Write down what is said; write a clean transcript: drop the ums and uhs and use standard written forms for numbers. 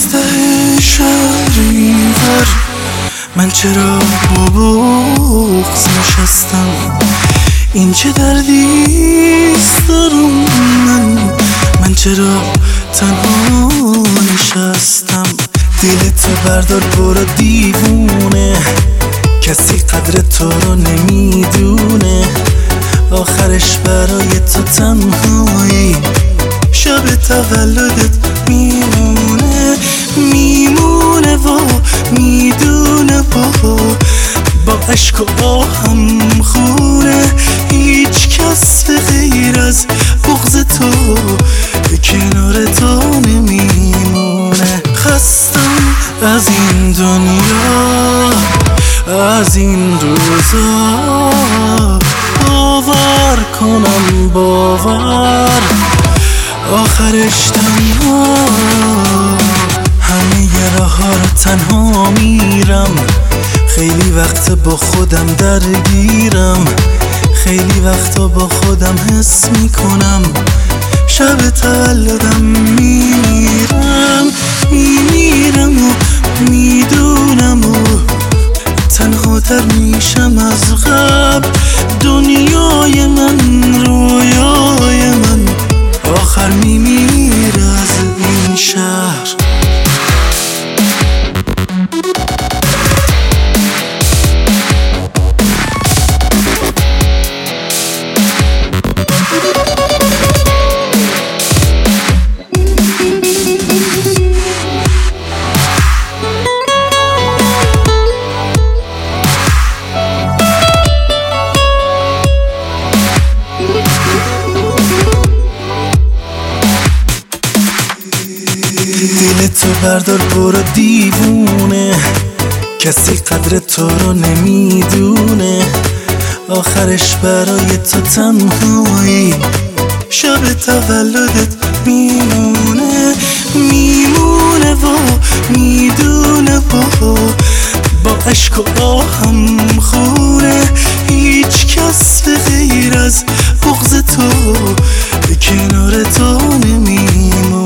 ته شهریور من چرا با بغض نشستم؟ این چه دردیست دارم من چرا تنها نشستم؟ دلتو بردار برو دیوونه، کسی قدر تو رو نمیدونه. آخرش برای تو تنهایی شب تولدت میمونه و میدونه با عشق و آهم خونه. هیچ کس به غیر از بغض تو کنار تو نمیمونه. خستم از این دنیا، از این روزا، باور کنم باور آخرش تنها. همه راه ها رو تنها میرم، خیلی وقت با خودم درگیرم، خیلی وقتا با خودم حس میکنم شب تولدم میمیرم و میدونم و تنها تر میشم از قبل. دنیای من، رویای من آخر میمیره از این شهر. دلتو بردار برو دیوونه، کسی قدر تو رو نمیدونه. آخرش برای تو تنهایی شب تولدت میمونه و میدونه با عشق و آهم خونه. هیچ کس به غیر از بغض تو کنار تو نمیمونه.